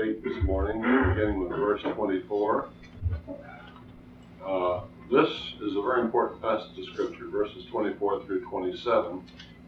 faith this morning, beginning with verse 24. This is a very important passage of Scripture. Verses 24 through 27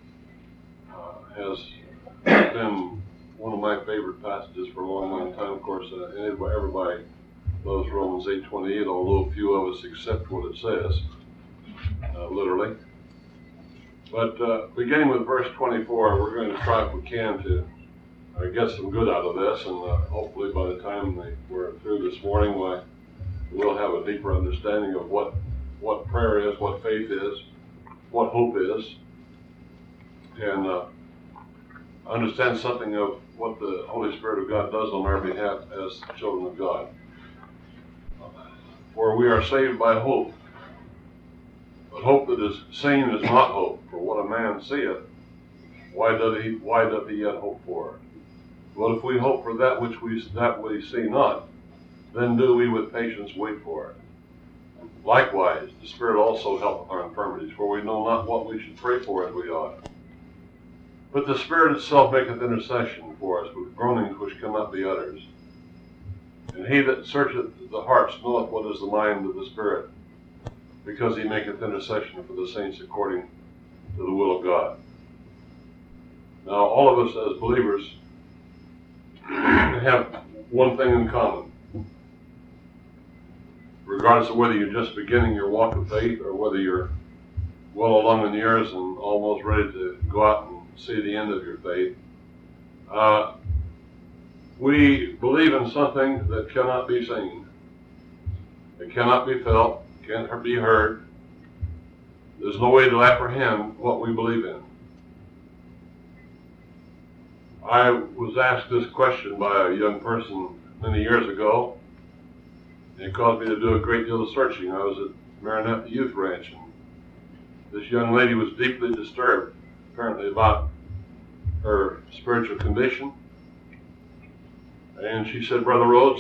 has been one of my favorite passages for a long, long time. Of course, everybody loves Romans 8:28, although few of us accept what it says, literally. But beginning with verse 24, we're going to try, if we can, to get some good out of this, and hopefully by the time we're through this morning, we'll have a deeper understanding of what prayer is, what faith is, what hope is, and understand something of what the Holy Spirit of God does on our behalf as children of God. For we are saved by hope, but hope that is seen is not hope. For what a man seeth, why doth he yet hope for? But if we hope for that which we see not, then do we with patience wait for it. Likewise, the Spirit also helpeth our infirmities, for we know not what we should pray for as we ought. But the Spirit itself maketh intercession for us with groanings which cannot be uttered. And he that searcheth the hearts knoweth what is the mind of the Spirit, because he maketh intercession for the saints according to the will of God. Now, all of us as believers have one thing in common. Regardless of whether you're just beginning your walk of faith or whether you're well along in years and almost ready to go out and see the end of your faith, we believe in something that cannot be seen. It cannot be felt, can't be heard. There's no way to apprehend what we believe in. I was asked this question by a young person many years ago. It caused me to do a great deal of searching. I was at Maranatha Youth Ranch, and this young lady was deeply disturbed, apparently, about her spiritual condition. And she said, "Brother Rhodes,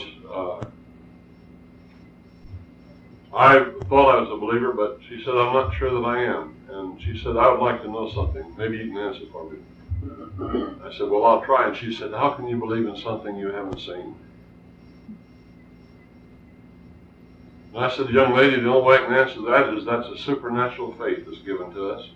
I thought I was a believer, but," she said, "I'm not sure that I am." And she said, "I would like to know something. Maybe you can answer for me." I said, "Well, I'll try." And she said, "How can you believe in something you haven't seen?" And I said, "Young lady, the only way I can answer that is that's a supernatural faith that's given to us."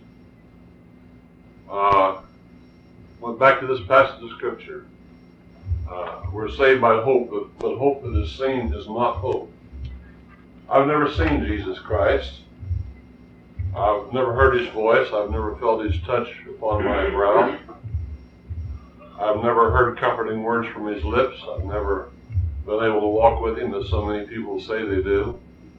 Went back to this passage of Scripture. We're saved by hope, but hope that is seen is not hope. I've never seen Jesus Christ. I've never heard his voice. I've never felt his touch upon my brow. I've never heard comforting words from his lips. I've never been able to walk with him as so many people say they do.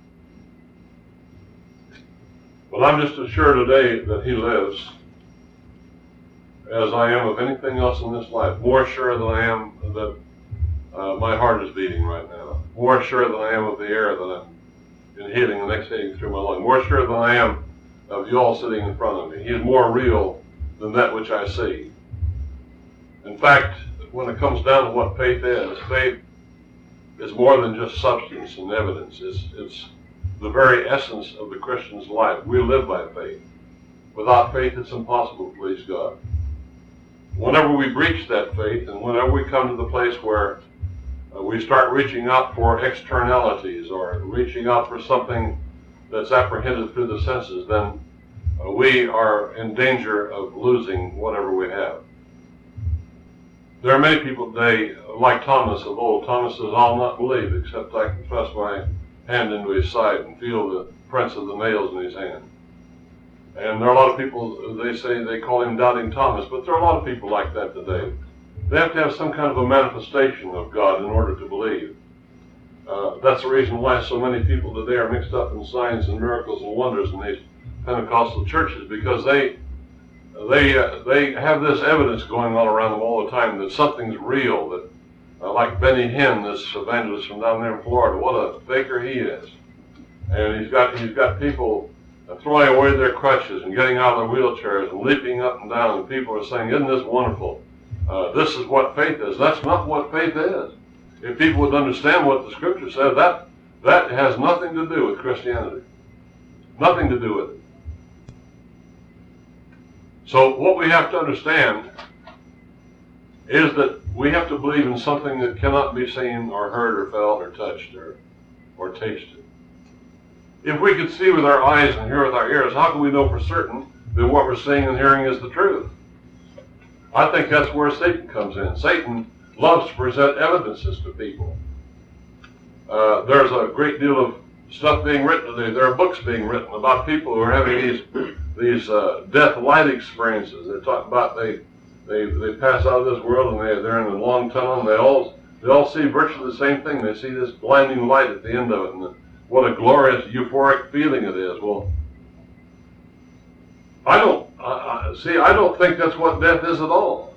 But I'm just as sure today that he lives as I am of anything else in this life. More sure than I am that my heart is beating right now. More sure than I am of the air that I'm inhaling and exhaling through my lungs. More sure than I am of you all sitting in front of me. He is more real than that which I see. In fact, when it comes down to what faith is more than just substance and evidence. It's the very essence of the Christian's life. We live by faith. Without faith, it's impossible to please God. Whenever we breach that faith, and whenever we come to the place where we start reaching out for externalities or reaching out for something that's apprehended through the senses, then we are in danger of losing whatever we have. There are many people today, like Thomas of old. Thomas says, "I'll not believe except I can thrust my hand into his side and feel the prints of the nails in his hand." And there are a lot of people, they say they call him Doubting Thomas, but there are a lot of people like that today. They have to have some kind of a manifestation of God in order to believe. That's the reason why so many people today are mixed up in signs and miracles and wonders in these Pentecostal churches, because they have this evidence going on around them all the time that something's real, that like Benny Hinn, this evangelist from down there in Florida, what a faker he is. And he's got people throwing away their crutches and getting out of their wheelchairs and leaping up and down, and people are saying, "Isn't this wonderful? This is what faith is." That's not what faith is. If people would understand what the Scripture said, that has nothing to do with Christianity. Nothing to do with it. So what we have to understand is that We have to believe in something that cannot be seen or heard or felt or touched or tasted. If we could see with our eyes and hear with our ears, how can we know for certain that what we're seeing and hearing is the truth? I think that's where Satan comes in. Satan loves to present evidences to people. There's a great deal of stuff being written today. There are books being written about people who are having these death light experiences. They're talking about they pass out of this world and they're in a long tunnel and they all see virtually the same thing. They see this blinding light at the end of it, and what a glorious euphoric feeling it is. Well, I don't think that's what death is at all.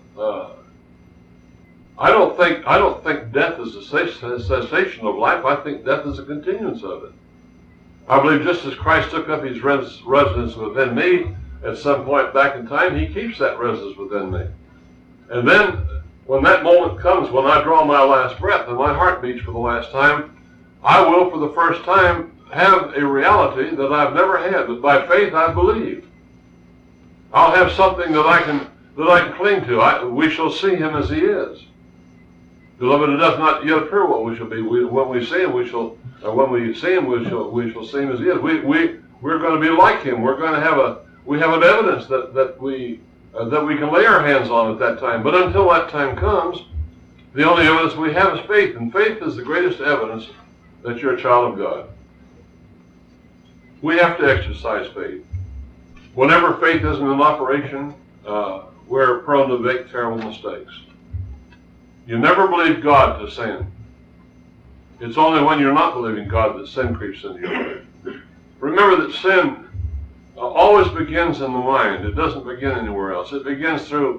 I don't think death is a cessation of life. I think death is a continuance of it. I believe just as Christ took up his residence within me at some point back in time, he keeps that residence within me. And then when that moment comes, when I draw my last breath and my heart beats for the last time, I will for the first time have a reality that I've never had, that by faith I believe. I'll have something that I can cling to. We shall see him as he is. Beloved, it does not yet appear what we shall be. When we see him, we shall see him as he is. We're going to be like him. We have an evidence that we can lay our hands on at that time. But until that time comes, the only evidence we have is faith, and faith is the greatest evidence that you're a child of God. We have to exercise faith. Whenever faith isn't in operation, we're prone to make terrible mistakes. You never believe God to sin. It's only when you're not believing God that sin creeps into your life. Remember that sin always begins in the mind. It doesn't begin anywhere else. It begins through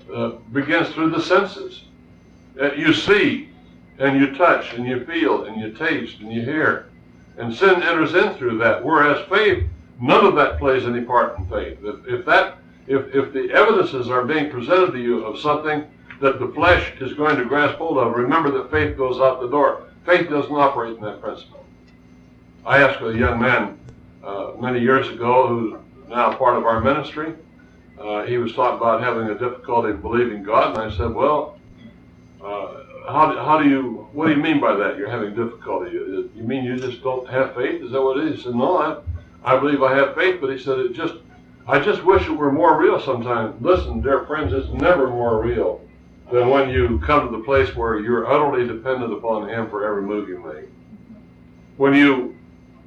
the senses. You see, and you touch, and you feel, and you taste, and you hear. And sin enters in through that. Whereas faith, none of that plays any part in faith. If the evidences are being presented to you of something that the flesh is going to grasp hold of, remember that faith goes out the door. Faith doesn't operate in that principle. I asked a young man many years ago, who's now part of our ministry. He was talking about having a difficulty believing God, and I said, well, what do you mean by that? You're having difficulty. You mean you just don't have faith? Is that what it is? He said, no, I believe I have faith, but he said, I just wish it were more real sometimes. Listen, dear friends, it's never more real than when you come to the place where you're utterly dependent upon him for every move you make. When you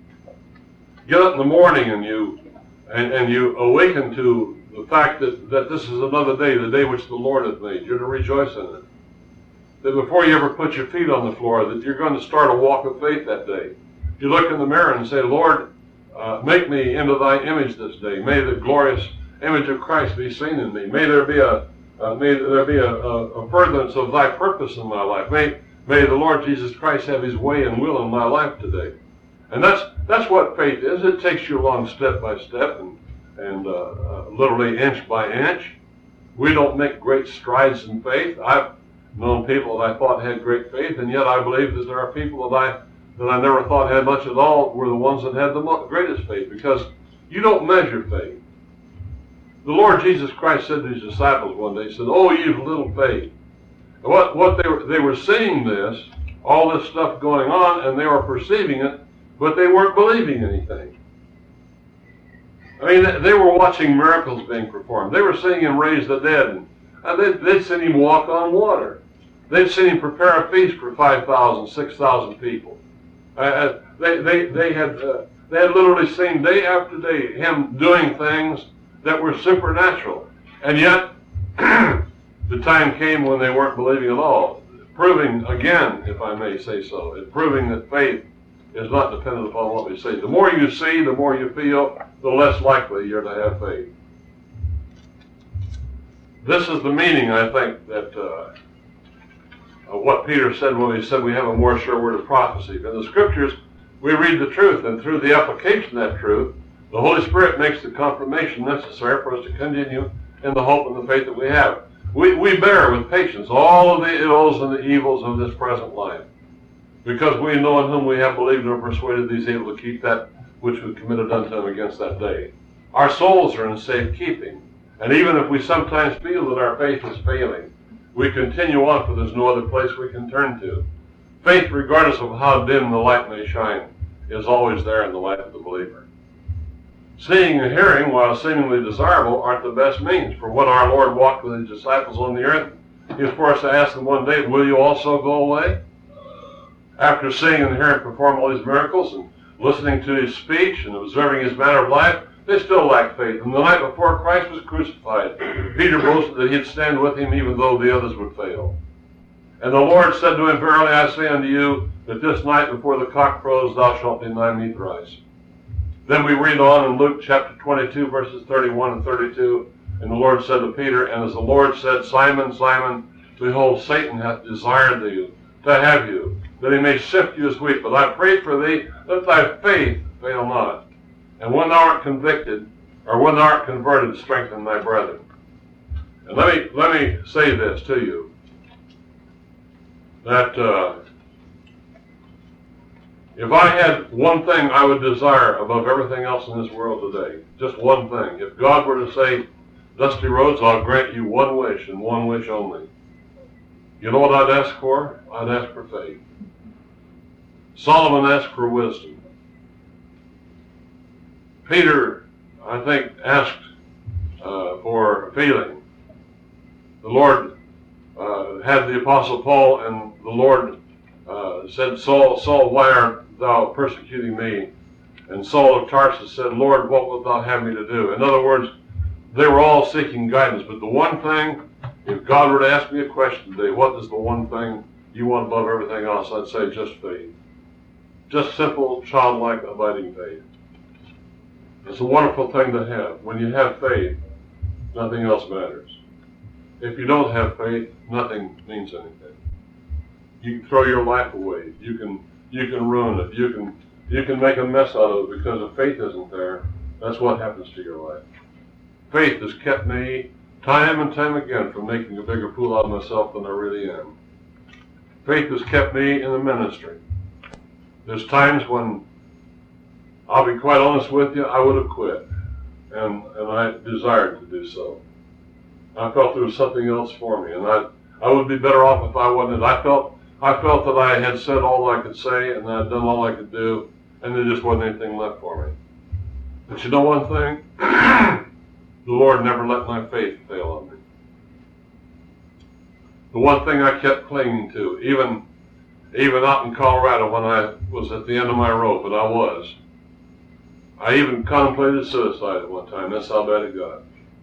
get up in the morning and you awaken to the fact that this is another day, the day which the Lord hath made, you're to rejoice in it. That before you ever put your feet on the floor, that you're going to start a walk of faith that day. You look in the mirror and say, Lord, make me into thy image this day. May the glorious image of Christ be seen in me. May there be a furtherance of thy purpose in my life. May the Lord Jesus Christ have his way and will in my life today. And that's what faith is. It takes you along step by step and literally inch by inch. We don't make great strides in faith. I've known people that I thought had great faith, and yet I believe that there are people that I never thought had much at all were the ones that had the greatest faith, because you don't measure faith. The Lord Jesus Christ said to his disciples one day, he said, "Oh, you little faith." And they were seeing this, all this stuff going on, and they were perceiving it, but they weren't believing anything. I mean, they were watching miracles being performed. They were seeing him raise the dead, and they'd seen him walk on water. They'd seen him prepare a feast for 5,000, 6,000 people. They had literally seen day after day him doing things that were supernatural. And yet, the time came when they weren't believing at all, proving again, if I may say so, proving that faith is not dependent upon what we see. The more you see, the more you feel, the less likely you're to have faith. This is the meaning, I think, that of what Peter said when he said we have a more sure word of prophecy. In the Scriptures, we read the truth, and through the application of that truth, the Holy Spirit makes the confirmation necessary for us to continue in the hope and the faith that we have. We bear with patience all of the ills and the evils of this present life, because we know in whom we have believed and are persuaded that he is able to keep that which we committed unto him against that day. Our souls are in safe keeping, and even if we sometimes feel that our faith is failing, we continue on, for there's no other place we can turn to. Faith, regardless of how dim the light may shine, is always there in the life of the believer. Seeing and hearing, while seemingly desirable, aren't the best means. For when our Lord walked with his disciples on the earth, he was forced to ask them one day, will you also go away? After seeing and hearing perform all these miracles and listening to his speech and observing his manner of life, they still lacked faith. And the night before Christ was crucified, Peter boasted that he'd stand with him even though the others would fail. And the Lord said to him, verily I say unto you, that this night before the cock crows, thou shalt deny me thrice. Then we read on in Luke chapter 22, verses 31 and 32, and the Lord said to Peter, and as the Lord said, Simon, Simon, behold, Satan hath desired thee to have you, that he may sift you as wheat. But I pray for thee, that thy faith fail not. And when thou art convicted, or when thou art converted, strengthen thy brethren. And let me say this to you, that if I had one thing I would desire above everything else in this world today, just one thing, if God were to say, Dusty Rhodes, I'll grant you one wish and one wish only. You know what I'd ask for? I'd ask for faith. Solomon asked for wisdom. Peter, I think, asked for feeling. The Lord had the Apostle Paul, and the Lord said, Saul, Saul, why art thou persecuting me? And Saul of Tarsus said, Lord, what wilt thou have me to do? In other words, they were all seeking guidance. But the one thing, if God were to ask me a question today, what is the one thing you want above everything else? I'd say just faith. Just simple, childlike, abiding faith. It's a wonderful thing to have. When you have faith, nothing else matters. If you don't have faith, nothing means anything. You can throw your life away. You can ruin it. You can make a mess out of it because if faith isn't there, that's what happens to your life. Faith has kept me time and time again from making a bigger fool out of myself than I really am. Faith has kept me in the ministry. There's times when, I'll be quite honest with you, I would have quit. And I desired to do so. I felt there was something else for me, and I would be better off if I wasn't. I felt that I had said all I could say, and I had done all I could do, and there just wasn't anything left for me. But you know one thing? The Lord never let my faith fail on me. The one thing I kept clinging to, even out in Colorado when I was at the end of my rope, and I even contemplated suicide at one time. That's how bad it got.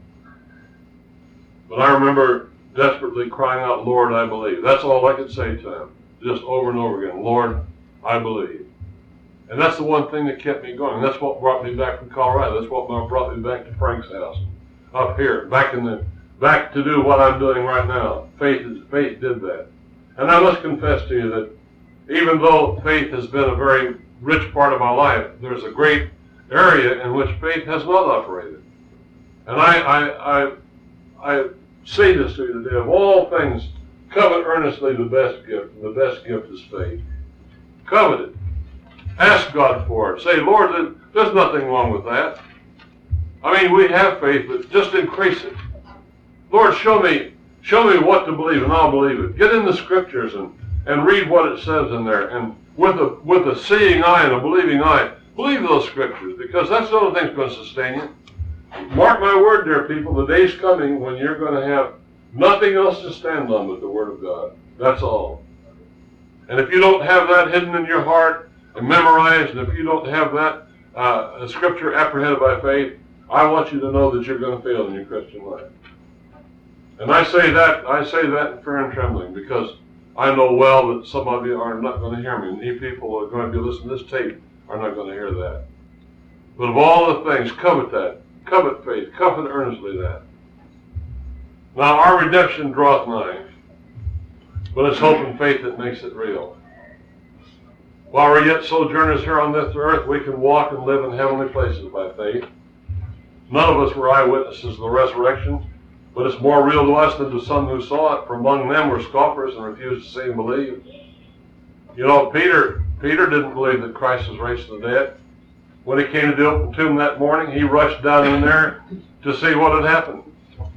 But I remember desperately crying out, Lord, I believe. That's all I could say to him, just over and over again. Lord, I believe. And that's the one thing that kept me going. That's what brought me back from Colorado. That's what brought me back to Frank's house, up here, back to do what I'm doing right now. Faith did that. And I must confess to you that even though faith has been a very rich part of my life, there's a great area in which faith has not operated. And I say this to you today, of all things, covet earnestly the best gift, and the best gift is faith. Covet it. Ask God for it. Say, Lord, there's nothing wrong with that. I mean, we have faith, but just increase it. Lord, show me what to believe, and I'll believe it. Get in the scriptures and read what it says in there. And with a seeing eye and a believing eye, believe those scriptures, because that's the only thing that's going to sustain you. Mark my word, dear people, the day's coming when you're going to have nothing else to stand on but the Word of God. That's all. And if you don't have that hidden in your heart and memorized, and if you don't have that scripture apprehended by faith, I want you to know that you're going to fail in your Christian life. And I say that in fear and trembling, because I know well that some of you are not going to hear me, and you people who are going to be listening to this tape are not going to hear that. But of all the things, covet that. Covet faith. Covet earnestly that. Now, our redemption draweth nigh, but it's hope and faith that makes it real. While we're yet sojourners here on this earth, we can walk and live in heavenly places by faith. None of us were eyewitnesses of the resurrection, but it's more real to us than to some who saw it, for among them were scoffers and refused to see and believe. You know, Peter didn't believe that Christ was raised from the dead. When he came to the open tomb that morning, he rushed down in there to see what had happened.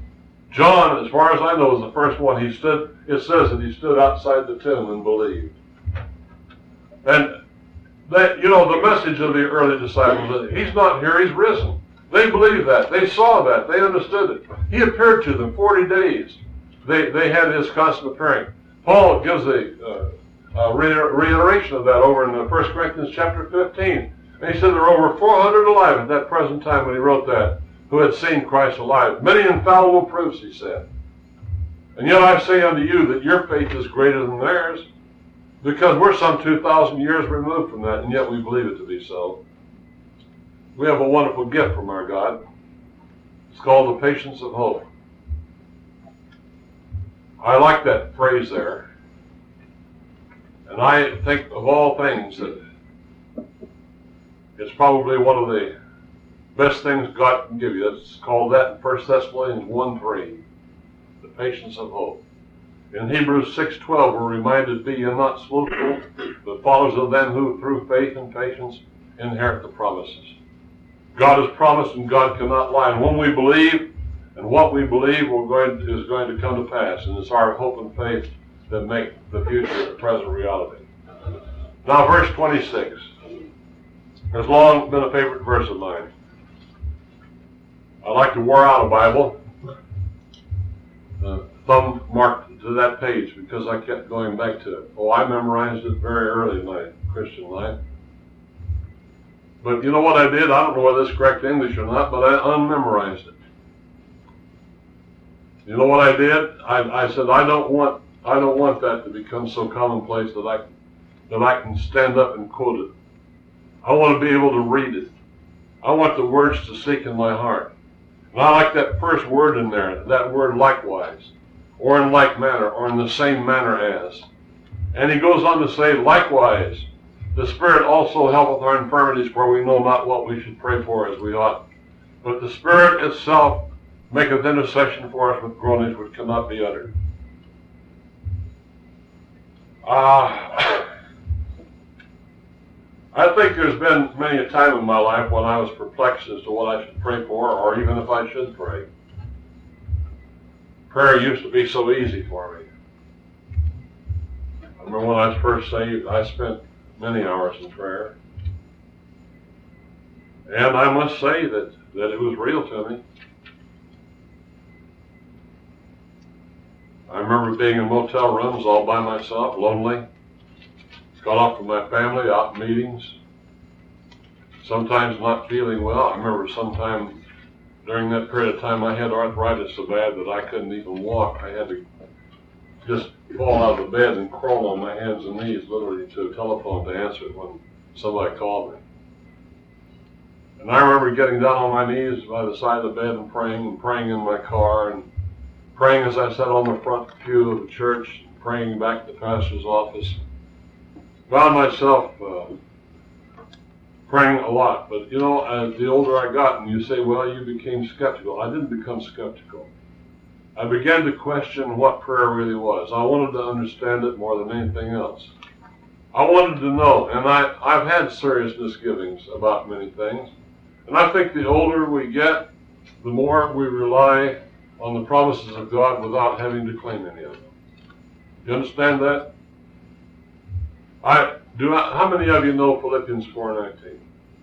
John, as far as I know, was the first one. It says that he stood outside the tomb and believed. And the message of the early disciples, he's not here, he's risen. They believed that. They saw that. They understood it. He appeared to them 40 days. They had his constant appearing. Paul gives a reiteration of that over in 1 Corinthians chapter 15. And he said there were over 400 alive at that present time when he wrote that, who had seen Christ alive. Many infallible proofs, he said. And yet I say unto you that your faith is greater than theirs, because we're some 2,000 years removed from that, and yet we believe it to be so. We have a wonderful gift from our God. It's called the patience of hope. I like that phrase there. And I think of all things that it's probably one of the best things God can give you. It's called that in 1 Thessalonians 1:3, the patience of hope. In Hebrews 6:12, we're reminded, be ye not slothful, but followers of them who through faith and patience inherit the promises. God has promised and God cannot lie. And when we believe, and what we believe is going to come to pass. And it's our hope and faith that make the future a present reality. Now verse 26 has long been a favorite verse of mine. I like to wear out a Bible, thumb marked to that page because I kept going back to it. I memorized it very early in my Christian life. But you know what I did? I don't know whether it's correct English or not, but I unmemorized it. You know what I did? I said I don't want that to become so commonplace that I can stand up and quote it. I want to be able to read it. I want the words to sink in my heart. And I like that first word in there, that word likewise, or in like manner, or in the same manner as. And he goes on to say, likewise, the Spirit also helpeth our infirmities, for we know not what we should pray for as we ought. But the Spirit itself maketh intercession for us with groanings which cannot be uttered. I think there's been many a time in my life when I was perplexed as to what I should pray for, or even if I should pray. Prayer used to be so easy for me. I remember when I was first saved, I spent many hours in prayer. And I must say that it was real to me. I remember being in motel rooms all by myself, lonely, cut off from my family, out in meetings, sometimes not feeling well. I remember sometime during that period of time I had arthritis so bad that I couldn't even walk. I had to just fall out of the bed and crawl on my hands and knees literally to a telephone to answer it when somebody called me. And I remember getting down on my knees by the side of the bed and praying in my car, and praying as I sat on the front pew of the church, praying back to the pastor's office. Found myself praying a lot. But you know, as the older I got, and you say, well, you became skeptical. I didn't become skeptical. I began to question what prayer really was. I wanted to understand it more than anything else. I wanted to know, and I've had serious misgivings about many things. And I think the older we get, the more we rely on the promises of God without having to claim any of them. Do you understand that? How many of you know Philippians 4:19?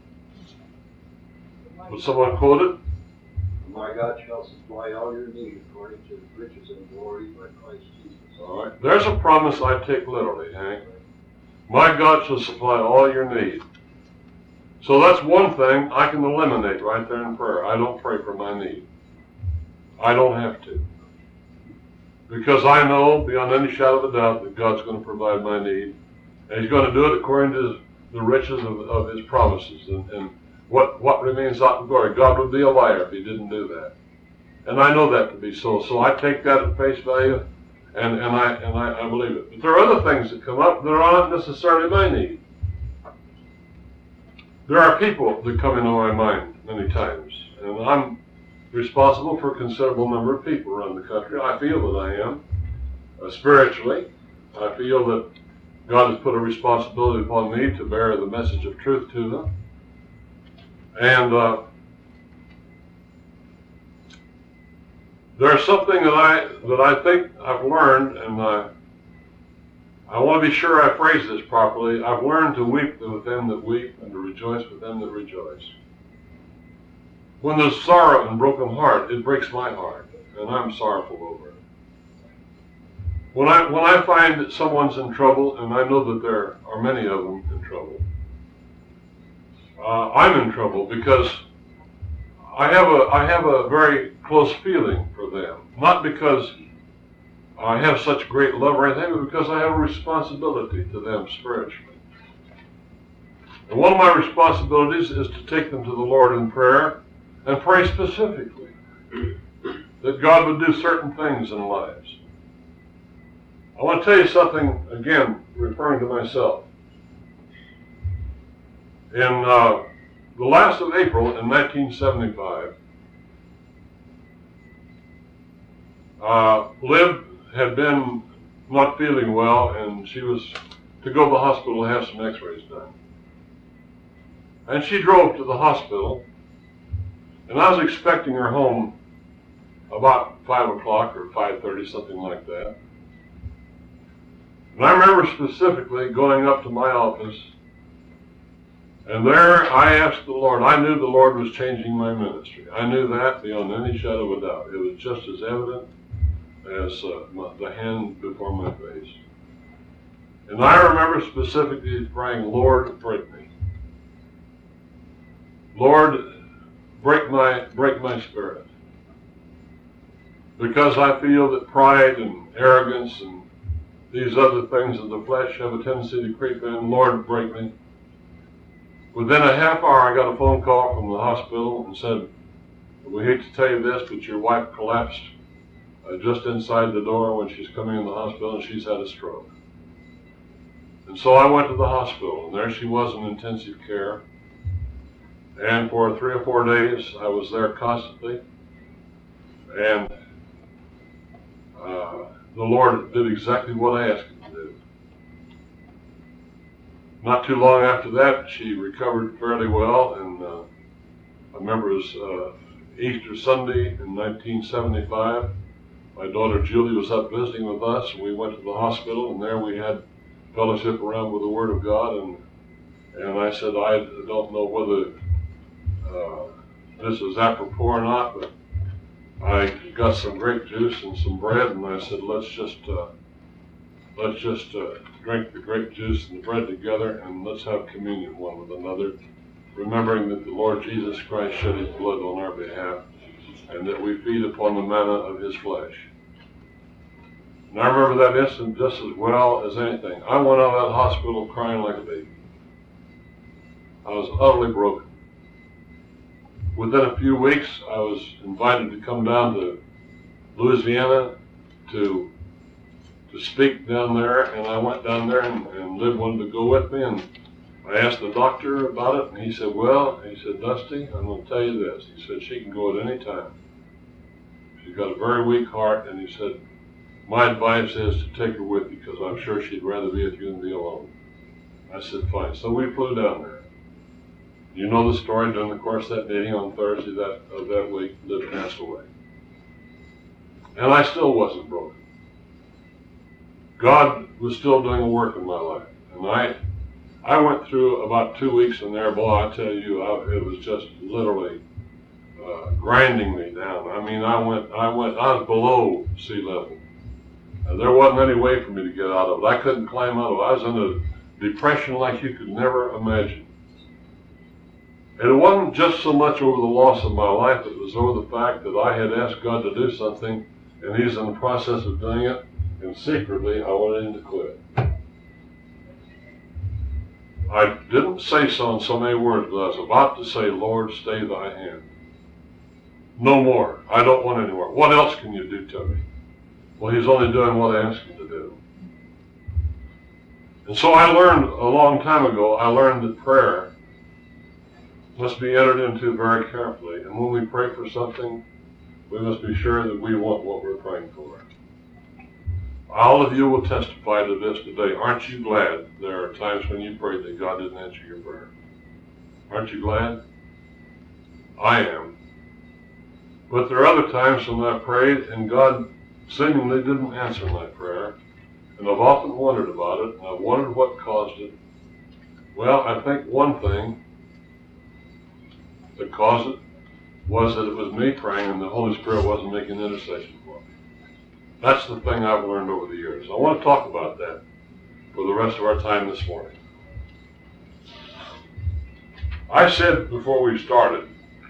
Would someone quote it? My God shall supply all your needs according to his riches and glory by Christ Jesus. All right. There's a promise I take literally, Hank. My God shall supply all your need. So that's one thing I can eliminate right there in prayer. I don't pray for my need. I don't have to. Because I know beyond any shadow of a doubt that God's going to provide my need. And he's going to do it according to the riches of his promises. And what remains out in glory. God would be a liar if he didn't do that. And I know that to be so. So I take that at face value, and I believe it. But there are other things that come up that are not necessarily my need. There are people that come into my mind many times. And I'm responsible for a considerable number of people around the country. I feel that I am. Spiritually, I feel that God has put a responsibility upon me to bear the message of truth to them. And There's something that I think I've learned, and I want to be sure I phrase this properly. I've learned to weep with them that weep and to rejoice with them that rejoice. When there's sorrow and broken heart, it breaks my heart, and I'm sorrowful over it. When I find that someone's in trouble, and I know that there are many of them in trouble, I'm in trouble because I have a very close feeling for them. Not because I have such great love or anything, but because I have a responsibility to them spiritually. And one of my responsibilities is to take them to the Lord in prayer and pray specifically that God would do certain things in lives. I want to tell you something, again, referring to myself. In the last of April in 1975, Liv had been not feeling well, and she was to go to the hospital to have some x-rays done. And she drove to the hospital, and I was expecting her home about 5 o'clock or 5:30, something like that. And I remember specifically going up to my office, and there I asked the Lord. I knew the Lord was changing my ministry. I knew that beyond any shadow of a doubt. It was just as evident as the hand before my face. And I remember specifically praying, Lord, break me. Lord, break my spirit. Because I feel that pride and arrogance and these other things of the flesh have a tendency to creep in. Lord, break me. Within a half hour, I got a phone call from the hospital and said, we hate to tell you this, but your wife collapsed just inside the door when she's coming in the hospital, and she's had a stroke. And so I went to the hospital, and there she was in intensive care. And for 3 or 4 days, I was there constantly. And the Lord did exactly what I asked him to do. Not too long after that, she recovered fairly well, and I remember it was Easter Sunday in 1975. My daughter Julie was up visiting with us, and we went to the hospital, and there we had fellowship around with the Word of God, and I said, I don't know whether this is apropos or not, but I got some grape juice and some bread, and I said, let's just drink the grape juice and the bread together, and let's have communion one with another, remembering that the Lord Jesus Christ shed his blood on our behalf, and that we feed upon the manna of his flesh. And I remember that instant just as well as anything. I went out of that hospital crying like a baby. I was utterly broken. Within a few weeks, I was invited to come down to Louisiana to speak down there, and I went down there, and Liv wanted to go with me, and I asked the doctor about it, and he said, Dusty, I'm going to tell you this. He said, she can go at any time. She's got a very weak heart, and he said, my advice is to take her with you, because I'm sure she'd rather be with you than be alone. I said, fine. So we flew down there. You know the story. During the course of that meeting on Thursday of that week, Liv passed away. And I still wasn't broken. God was still doing a work in my life. And I went through about 2 weeks in there, boy, I tell you, it was just literally grinding me down. I mean, I was below sea level. There wasn't any way for me to get out of it. I couldn't climb out of it. I was in a depression like you could never imagine. And it wasn't just so much over the loss of my life, it was over the fact that I had asked God to do something, and he's in the process of doing it, and secretly I wanted him to quit. I didn't say so in so many words, but I was about to say, Lord, stay thy hand. No more. I don't want any more. What else can you do to me? Well, he's only doing what I asked him to do. And so I learned a long time ago, that prayer must be entered into very carefully. And when we pray for something, we must be sure that we want what we're praying for. All of you will testify to this today. Aren't you glad there are times when you prayed that God didn't answer your prayer? Aren't you glad? I am. But there are other times when I prayed and God seemingly didn't answer my prayer. And I've often wondered about it, and I've wondered what caused it. Well, I think one thing that caused it was that it was me praying and the Holy Spirit wasn't making intercession for me. That's the thing I've learned over the years. I want to talk about that for the rest of our time this morning. I said before we started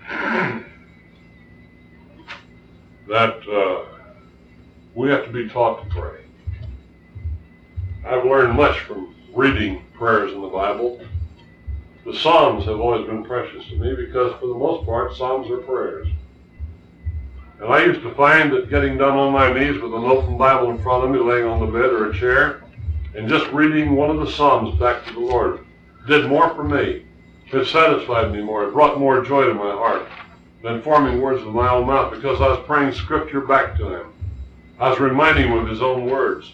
that we have to be taught to pray. I've learned much from reading prayers in the Bible. The Psalms have always been precious to me because for the most part, Psalms are prayers. And I used to find that getting down on my knees with an open Bible in front of me, laying on the bed or a chair, and just reading one of the Psalms back to the Lord did more for me. It satisfied me more. It brought more joy to my heart than forming words with my own mouth because I was praying Scripture back to Him. I was reminding Him of His own words.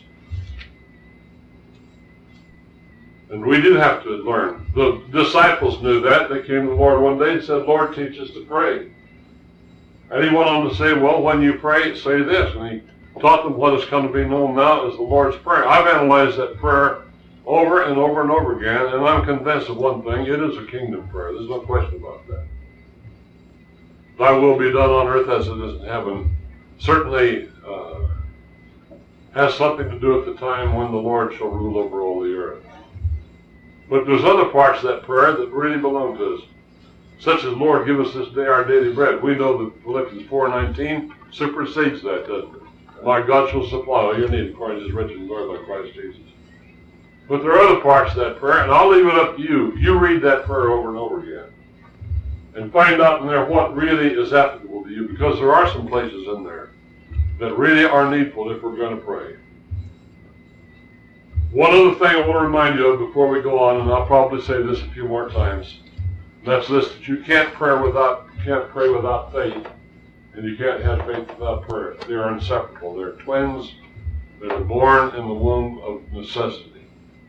And we do have to learn. The disciples knew that. They came to the Lord one day and said, Lord, teach us to pray. And He went on to say, well, when you pray, say this. And He taught them what has come to be known now as the Lord's Prayer. I've analyzed that prayer over and over and over again, and I'm convinced of one thing. It is a kingdom prayer. There's no question about that. Thy will be done on earth as it is in heaven certainly has something to do with the time when the Lord shall rule over all the earth. But there's other parts of that prayer that really belong to us, such as, Lord, give us this day our daily bread. We know that Philippians 4:19 supersedes that, doesn't it? My God shall supply all your need according to His riches and glory by Christ Jesus. But there are other parts of that prayer, and I'll leave it up to you. You read that prayer over and over again and find out in there what really is applicable to you, because there are some places in there that really are needful if we're going to pray. One other thing I want to remind you of before we go on, and I'll probably say this a few more times, and that's this, that you can't pray without faith, and you can't have faith without prayer. They are inseparable. They're twins that are born in the womb of necessity.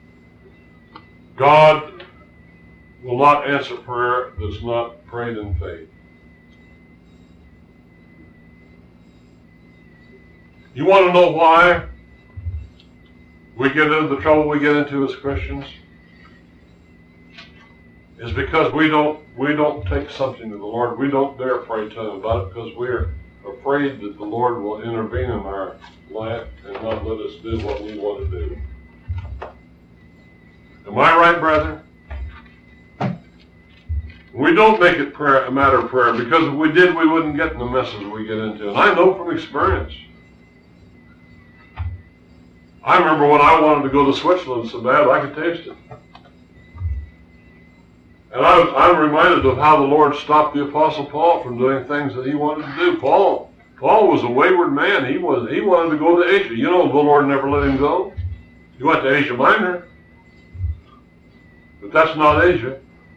God will not answer prayer that's not prayed in faith. You want to know why we get into the trouble we get into as Christians? Is because we don't take something to the Lord. We don't dare pray to Him about it because we're afraid that the Lord will intervene in our life and not let us do what we want to do. Am I right, brethren? We don't make it a matter of prayer, because if we did, we wouldn't get in the messes we get into. And I know from experience. I remember when I wanted to go to Switzerland so bad I could taste it. And I'm reminded of how the Lord stopped the Apostle Paul from doing things that he wanted to do. Paul was a wayward man. He wanted to go to Asia. You know, the Lord never let him go. He went to Asia Minor. But that's not Asia.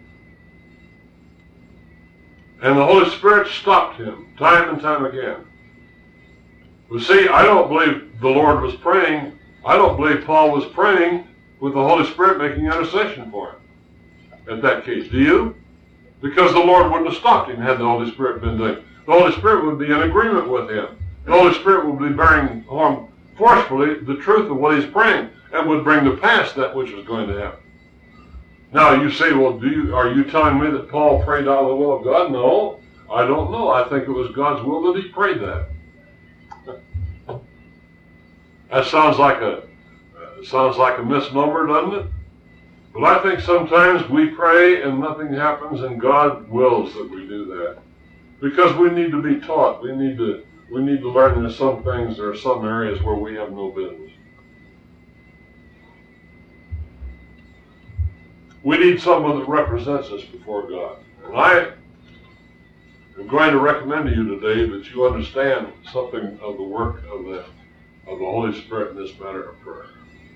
And the Holy Spirit stopped him time and time again. But see, I don't believe the Lord was praying. I don't believe Paul was praying with the Holy Spirit making intercession for him at that case. Do you? Because the Lord wouldn't have stopped him had the Holy Spirit been doing it. The Holy Spirit would be in agreement with him. The Holy Spirit would be bearing on forcefully the truth of what he's praying and would bring to pass that which is going to happen. Now you say, well, are you telling me that Paul prayed out of the will of God? No, I don't know. I think it was God's will that he prayed that. That sounds like a misnomer, doesn't it? But I think sometimes we pray and nothing happens, and God wills that we do that. Because we need to be taught. We need to learn there's some things, there are some areas where we have no business. We need someone that represents us before God. And I am going to recommend to you today that you understand something of the work of the Holy Spirit in this matter of prayer.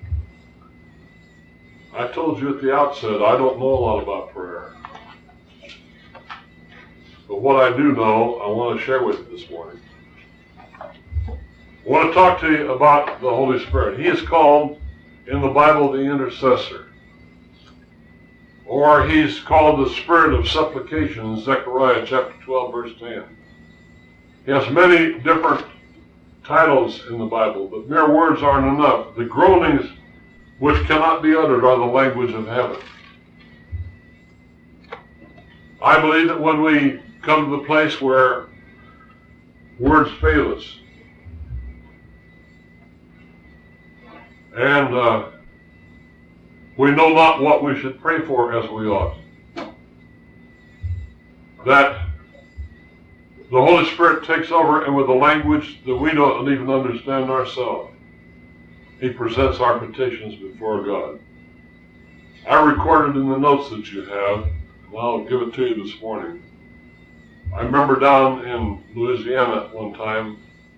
I told you at the outset, I don't know a lot about prayer. But what I do know, I want to share with you this morning. I want to talk to you about the Holy Spirit. He is called in the Bible the intercessor. Or he's called the Spirit of supplication in Zechariah chapter 12, verse 10. He has many different titles in the Bible, but mere words aren't enough. The groanings which cannot be uttered are the language of heaven. I believe that when we come to the place where words fail us, and we know not what we should pray for as we ought, that the Holy Spirit takes over, and with a language that we don't even understand ourselves, He presents our petitions before God. I recorded in the notes that you have, and I'll give it to you this morning. I remember down in Louisiana at one time,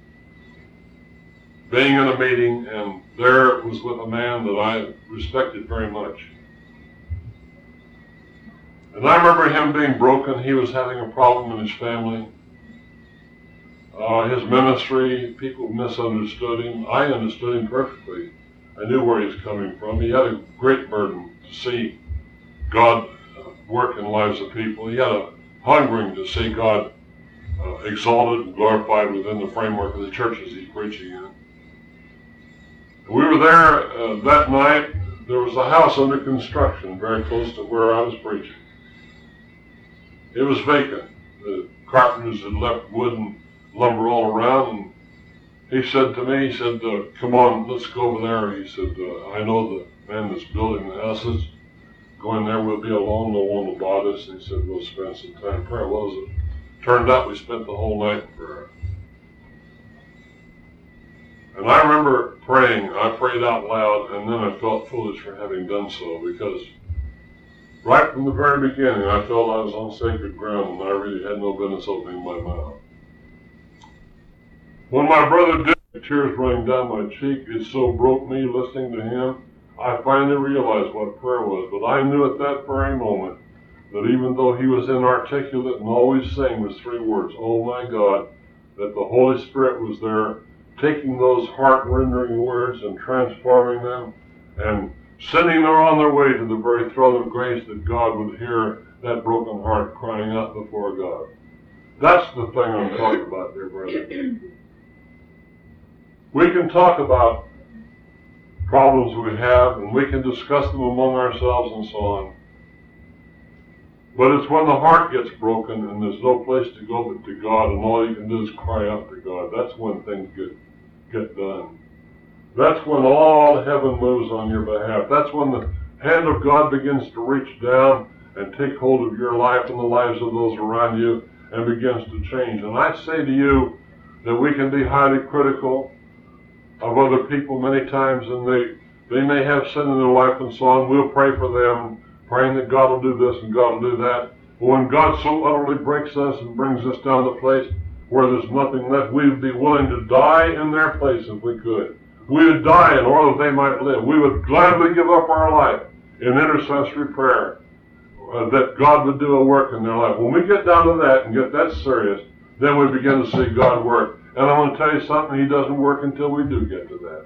being in a meeting, and there it was with a man that I respected very much. And I remember him being broken. He was having a problem in his family. His ministry, people misunderstood him. I understood him perfectly. I knew where he was coming from. He had a great burden to see God work in the lives of people. He had a hungering to see God exalted and glorified within the framework of the churches he's preaching in. We were there that night. There was a house under construction very close to where I was preaching. It was vacant. The carpenters had left wood and lumber all around, and he said to me, he said, come on, let's go over there. He said, I know the man that's building the houses. Go in there, we'll be alone, no one will bother us. And he said, we'll spend some time in prayer. Well, as it turned out, we spent the whole night in prayer. And I remember praying. I prayed out loud, and then I felt foolish for having done so, because right from the very beginning, I felt I was on sacred ground, and I really had no business opening my mouth. When my brother did, tears running down my cheek, it so broke me listening to him. I finally realized what prayer was, but I knew at that very moment that even though he was inarticulate and always saying was three words, oh my God, that the Holy Spirit was there taking those heart-rending words and transforming them and sending them on their way to the very throne of grace, that God would hear that broken heart crying out before God. That's the thing I'm talking about, dear brother. We can talk about problems we have, and we can discuss them among ourselves and so on. But it's when the heart gets broken and there's no place to go but to God, and all you can do is cry out to God. That's when things get done. That's when all heaven moves on your behalf. That's when the hand of God begins to reach down and take hold of your life and the lives of those around you and begins to change. And I say to you that we can be highly critical of other people many times, and they may have sin in their life and so on. We'll pray for them, praying that God will do this and God will do that. But when God so utterly breaks us and brings us down to a place where there's nothing left, we would be willing to die in their place if we could. We would die in order that they might live. We would gladly give up our life in intercessory prayer, that God would do a work in their life. When we get down to that and get that serious, then we begin to see God work. And I'm going to tell you something, He doesn't work until we do get to that.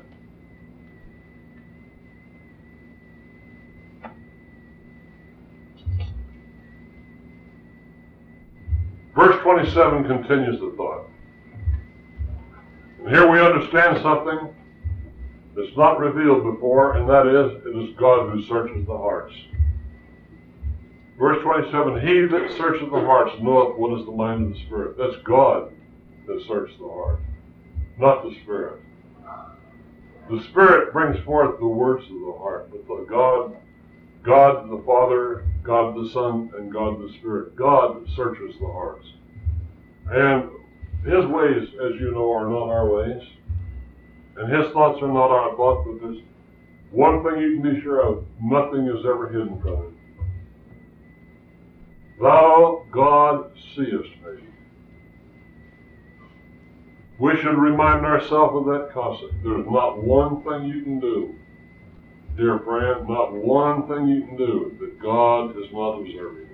Verse 27 continues the thought. And here we understand something that's not revealed before, and that is, it is God who searches the hearts. Verse 27, He that searcheth the hearts knoweth what is the mind of the Spirit. That's God that searches the heart, not the Spirit. The Spirit brings forth the words of the heart, but the God the Father, God the Son, and God the Spirit. God searches the hearts. And His ways, as you know, are not our ways. And His thoughts are not our thoughts, but there's one thing you can be sure of, nothing is ever hidden from Him. Thou, God, seest me. We should remind ourselves of that concept. There's not one thing you can do, dear friend, not one thing you can do that God is not observing.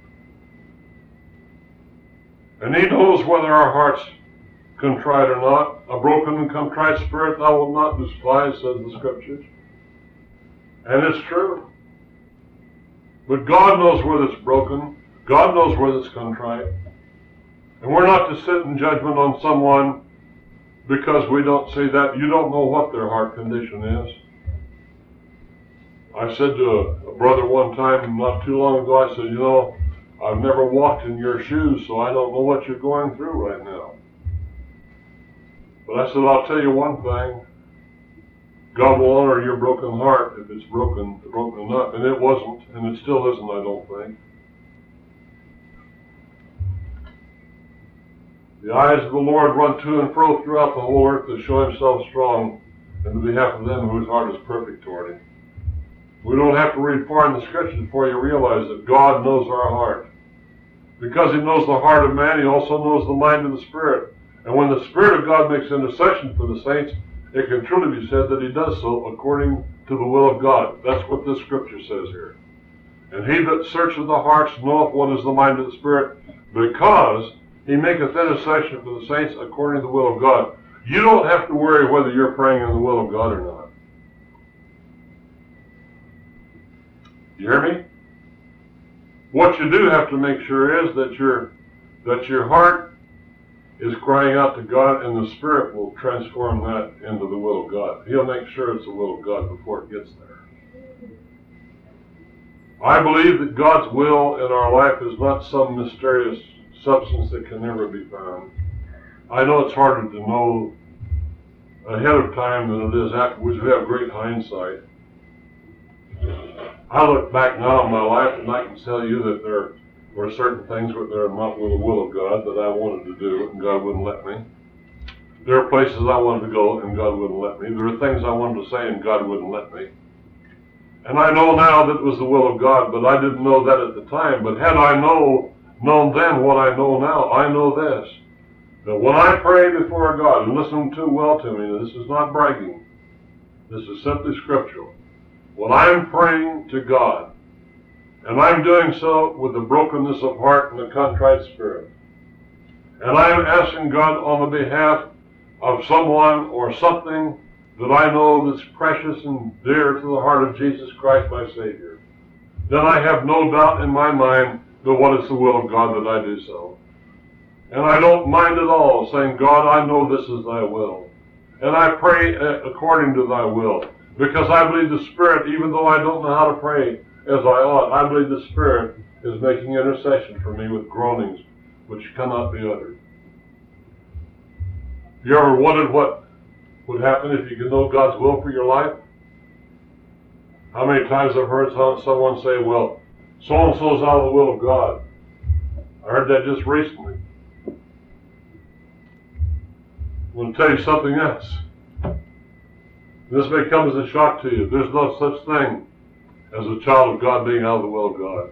And He knows whether our hearts contrite or not. A broken and contrite spirit thou wilt not despise, says the Scriptures. And it's true. But God knows whether it's broken. God knows whether it's contrite. And we're not to sit in judgment on someone because we don't see that. You don't know what their heart condition is. I said to a brother one time, not too long ago, I said, you know, I've never walked in your shoes, so I don't know what you're going through right now. But I said, I'll tell you one thing. God will honor your broken heart if it's broken enough. And it wasn't, and it still isn't, I don't think. The eyes of the Lord run to and fro throughout the whole earth to show himself strong in the behalf of them whose heart is perfect toward him. We don't have to read far in the Scriptures before you realize that God knows our heart. Because he knows the heart of man, he also knows the mind of the Spirit. And when the Spirit of God makes intercession for the saints, it can truly be said that he does so according to the will of God. That's what this Scripture says here. And he that searcheth the hearts knoweth what is the mind of the Spirit, because he maketh intercession for the saints according to the will of God. You don't have to worry whether you're praying in the will of God or not. You hear me? What you do have to make sure is that your heart is crying out to God, and the Spirit will transform that into the will of God. He'll make sure it's the will of God before it gets there. I believe that God's will in our life is not some mysterious substance that can never be found. I know it's harder to know ahead of time than it is afterwards. We have great hindsight. I look back now on my life and I can tell you that there were certain things that are not with the will of God that I wanted to do and God wouldn't let me. There are places I wanted to go and God wouldn't let me. There are things I wanted to say and God wouldn't let me. And I know now that it was the will of God, but I didn't know that at the time. But had I known then what I know now, I know this. That when I pray before God, and listen too well to me, this is not bragging. This is simply scriptural. When I'm praying to God, and I'm doing so with a brokenness of heart and a contrite spirit, and I'm asking God on the behalf of someone or something that I know that's precious and dear to the heart of Jesus Christ, my Savior, then I have no doubt in my mind that what is the will of God that I do so. And I don't mind at all saying, God, I know this is thy will. And I pray according to thy will. Because I believe the Spirit, even though I don't know how to pray as I ought, I believe the Spirit is making intercession for me with groanings which cannot be uttered. You ever wondered what would happen if you could know God's will for your life? How many times I've heard someone say, well, so-and-so's out of the will of God. I heard that just recently. I'm going to tell you something else. This may come as a shock to you. There's no such thing as a child of God being out of the will of God.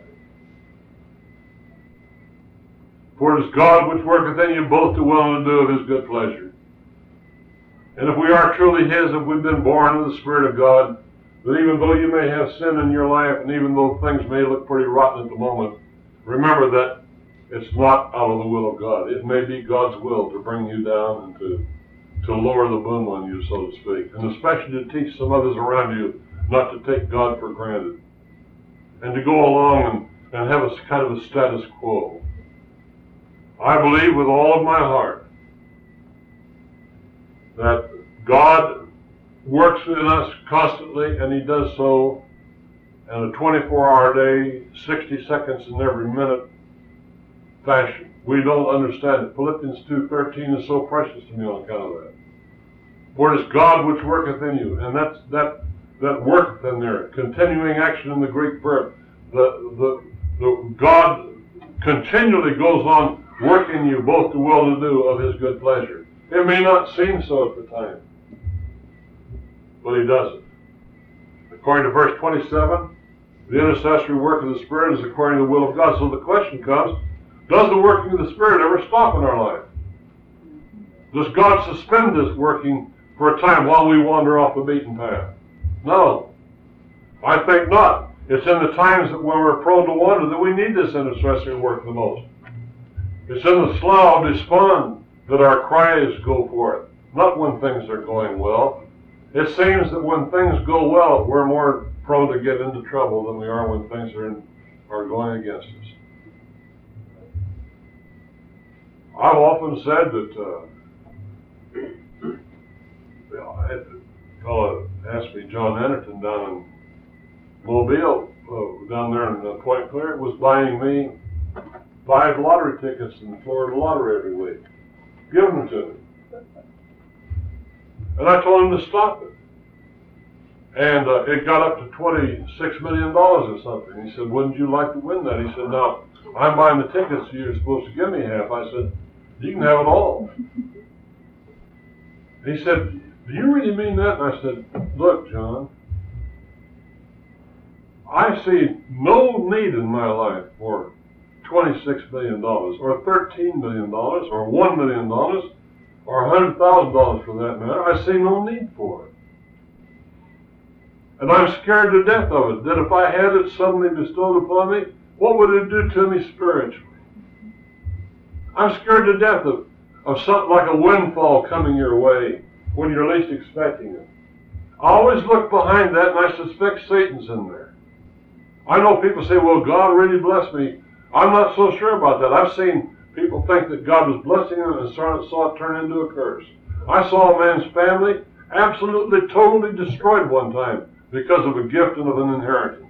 For it is God which worketh in you both to will and to do of his good pleasure. And if we are truly his, if we've been born of the Spirit of God, then even though you may have sin in your life, and even though things may look pretty rotten at the moment, remember that it's not out of the will of God. It may be God's will to bring you down and to lower the boom on you, so to speak. And especially to teach some others around you not to take God for granted. And to go along and have a kind of a status quo. I believe with all of my heart that God works in us constantly, and he does so in a 24-hour day, 60 seconds in every minute fashion. We don't understand it. Philippians 2:13 is so precious to me on account of that. For it is God which worketh in you, and that worketh in there, continuing action in the Greek verb. The God continually goes on working you both to will and to do of his good pleasure. It may not seem so at the time, but he does it. According to verse 27, the intercessory work of the Spirit is according to the will of God. So the question comes, does the working of the Spirit ever stop in our life? Does God suspend this working for a time while we wander off the beaten path? No. I think not. It's in the times that when we're prone to wander that we need this intercessory work the most. It's in the slough of despond that our cries go forth, not when things are going well. It seems that when things go well, we're more prone to get into trouble than we are when things are going against us. I've often said that, I had a fellow asked me, John Anderton down in Mobile, down there in Point Clear, was buying me 5 lottery tickets in the Florida lottery every week, giving them to me. And I told him to stop it. And it got up to $26 million or something. He said, wouldn't you like to win that? He said, no, I'm buying the tickets, you're supposed to give me half. I said, you can have it all. He said, do you really mean that? And I said, look, John, I see no need in my life for $26 million or $13 million or $1 million or $100,000 for that matter. I see no need for it. And I'm scared to death of it, that if I had it suddenly bestowed upon me, what would it do to me spiritually? I'm scared to death of something like a windfall coming your way when you're least expecting it. I always look behind that, and I suspect Satan's in there. I know people say, well, God really blessed me. I'm not so sure about that. I've seen people think that God was blessing them and saw it turn into a curse. I saw a man's family absolutely, totally destroyed one time because of a gift and of an inheritance.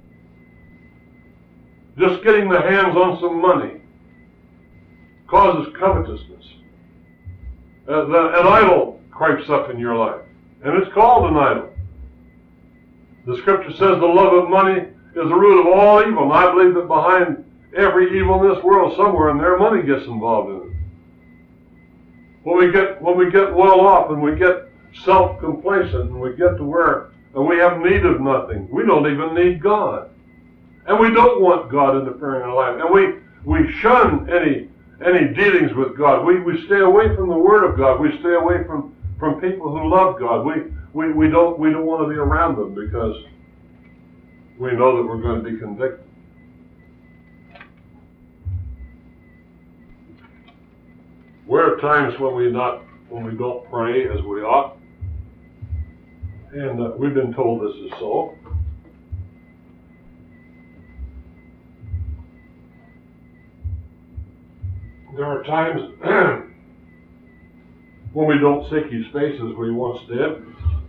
Just getting the hands on some money causes covetousness. An idol creeps up in your life, and it's called an idol. The scripture says the love of money is the root of all evil, and I believe that behind every evil in this world, somewhere in there, money gets involved in it. When we get well off and we get self-complacent and we get to where we have need of nothing, we don't even need God. And we don't want God interfering in our life. And we shun any dealings with God. We stay away from the Word of God. We stay away from people who love God. We don't want to be around them because we know that we're going to be convicted. There are times when we don't pray as we ought, and we've been told this is so. There are times when we don't seek His face as we once did.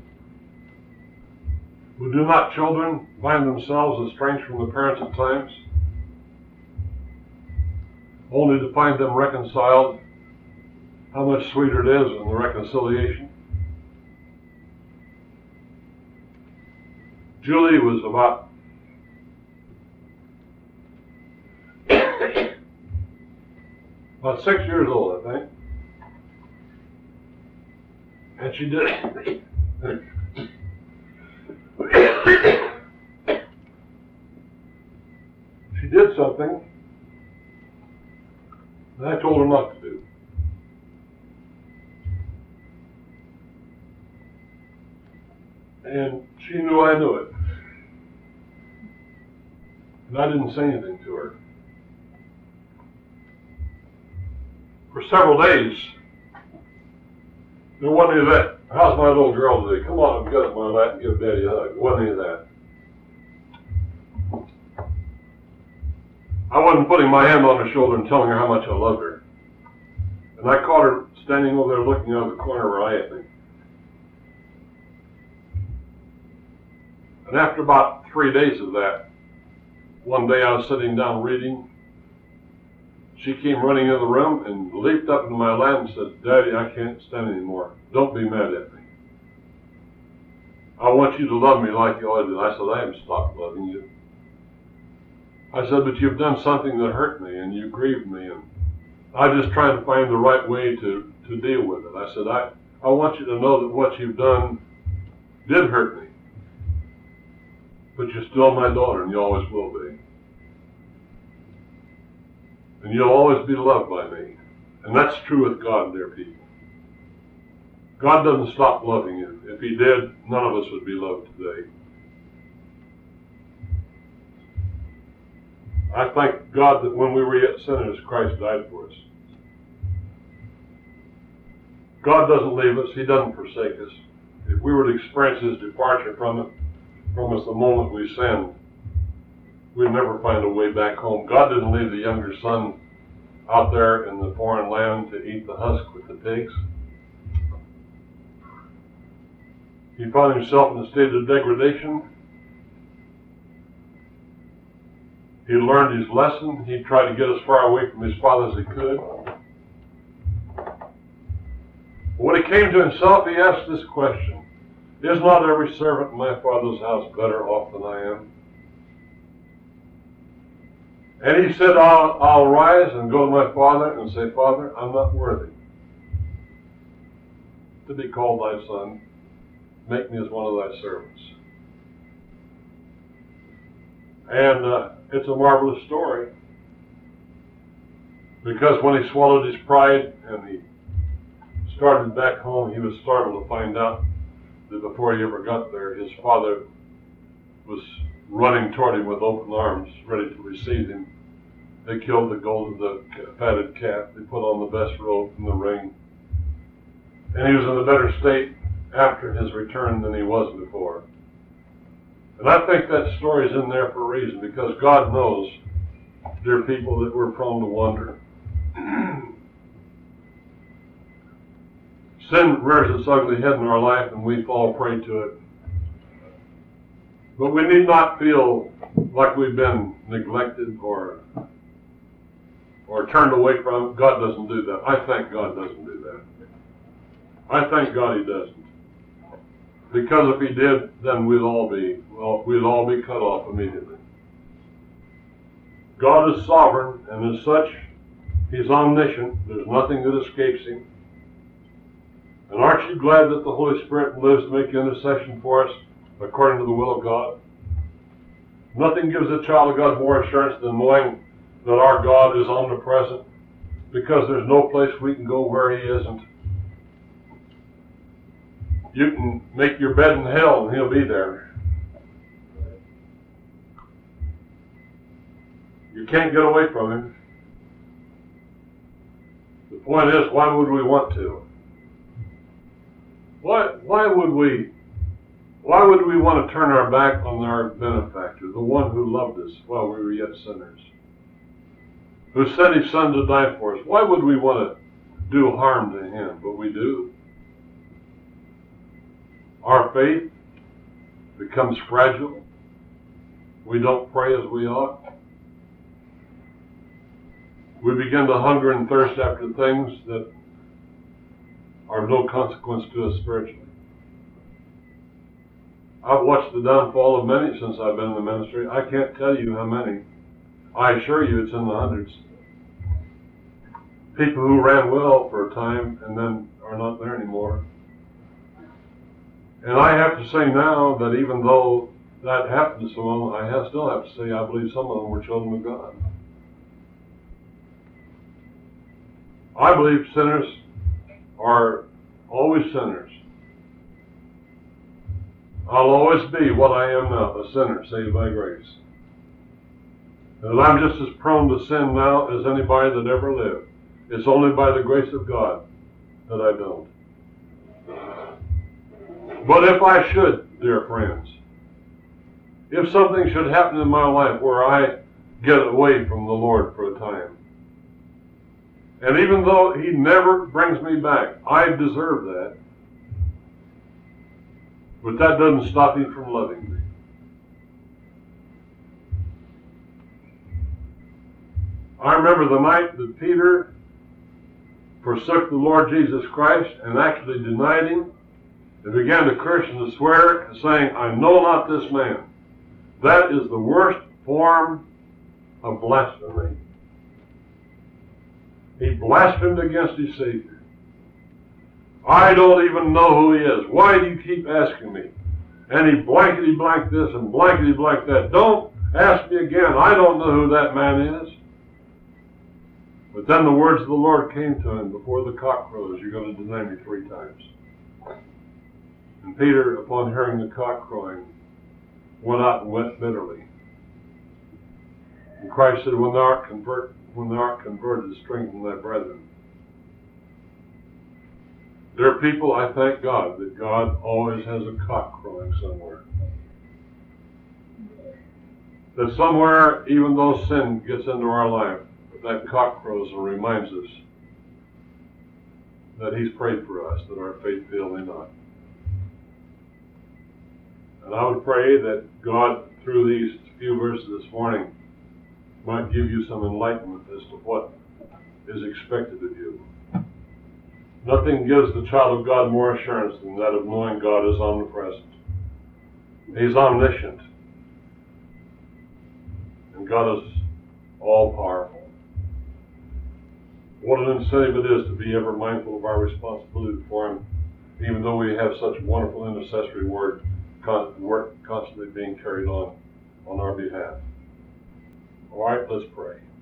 Do not children find themselves estranged from the parents at times, only to find them reconciled? How much sweeter it is in the reconciliation. Julie was about about 6 years old, I think. And she did something that I told her not to do. And she knew I knew it. And I didn't say anything to her. For several days, there wasn't any of that. How's my little girl today? Come on, get up my lap and give Daddy a hug. There wasn't any of that. I wasn't putting my hand on her shoulder and telling her how much I loved her. And I caught her standing over there looking out of the corner of her eye at me. And after about 3 days of that, one day I was sitting down reading. She came running into the room and leaped up into my lap and said, Daddy, I can't stand anymore. Don't be mad at me. I want you to love me like you always did. I said, I haven't stopped loving you. I said, but you've done something that hurt me and you grieved me, and I just tried to find the right way to deal with it. I said, I want you to know that what you've done did hurt me. But you're still my daughter, and you always will be. And you'll always be loved by me. And that's true with God, dear people. God doesn't stop loving you. If He did, none of us would be loved today. I thank God that when we were yet sinners, Christ died for us. God doesn't leave us. He doesn't forsake us. If we were to experience His departure from us the moment we sinned, we'd never find a way back home. God didn't leave the younger son out there in the foreign land to eat the husk with the pigs. He found himself in a state of degradation. He learned his lesson. He tried to get as far away from his father as he could. When he came to himself, he asked this question: is not every servant in my father's house better off than I am? And he said, I'll rise and go to my father and say, Father, I'm not worthy to be called thy son. Make me as one of thy servants. And it's a marvelous story, because when he swallowed his pride and he started back home, he was startled to find out that before he ever got there, his father was running toward him with open arms, ready to receive him. They killed the fatted calf. They put on the best robe and the ring. And he was in a better state after his return than he was before. And I think that story is in there for a reason, because God knows, dear people, that we're prone to wander. Sin rears its ugly head in our life and we fall prey to it. But we need not feel like we've been neglected or turned away from it. God doesn't do that. I thank God doesn't do that. I thank God He doesn't. Because if He did, then we'd all be cut off immediately. God is sovereign, and as such, He's omniscient. There's nothing that escapes Him. And aren't you glad that the Holy Spirit lives to make intercession for us according to the will of God? Nothing gives a child of God more assurance than knowing that our God is omnipresent, because there's no place we can go where He isn't. You can make your bed in hell and He'll be there. You can't get away from Him. The point is, why would we want to? Why would we want to turn our back on our benefactor, the one who loved us while we were yet sinners, who sent His Son to die for us? Why would we want to do harm to Him? But we do. Our faith becomes fragile. We don't pray as we ought. We begin to hunger and thirst after things that are of no consequence to us spiritually. I've watched the downfall of many since I've been in the ministry. I can't tell you how many. I assure you it's in the hundreds. People who ran well for a time and then are not there anymore. And I have to say now that even though that happened to some of them, I still have to say I believe some of them were children of God. I believe sinners are always sinners. I'll always be what I am now, a sinner saved by grace. And I'm just as prone to sin now as anybody that ever lived. It's only by the grace of God that I don't. But if I should, dear friends, if something should happen in my life where I get away from the Lord for a time, and even though He never brings me back, I deserve that. But that doesn't stop Him from loving me. I remember the night that Peter forsook the Lord Jesus Christ and actually denied Him and began to curse and to swear, saying, I know not this man. That is the worst form of blasphemy. He blasphemed against His Savior. I don't even know who He is. Why do you keep asking me? And he blankety blank this and blankety blank that. Don't ask me again. I don't know who that man is. But then the words of the Lord came to him, before the cock crows, you're going to deny me 3 times. And Peter, upon hearing the cock crowing, went out and wept bitterly. And Christ said, when thou art converted, strengthen thy brethren. Dear people, I thank God that God always has a cock crowing somewhere. That somewhere, even though sin gets into our life, that cock crows and reminds us that He's prayed for us, that our faith fail me not. And I would pray that God, through these few verses this morning, might give you some enlightenment as to what is expected of you. Nothing gives the child of God more assurance than that of knowing God is omnipresent. He's omniscient. And God is all-powerful. What an incentive it is to be ever mindful of our responsibility before Him, even though we have such wonderful intercessory work constantly being carried on our behalf. All right, let's pray.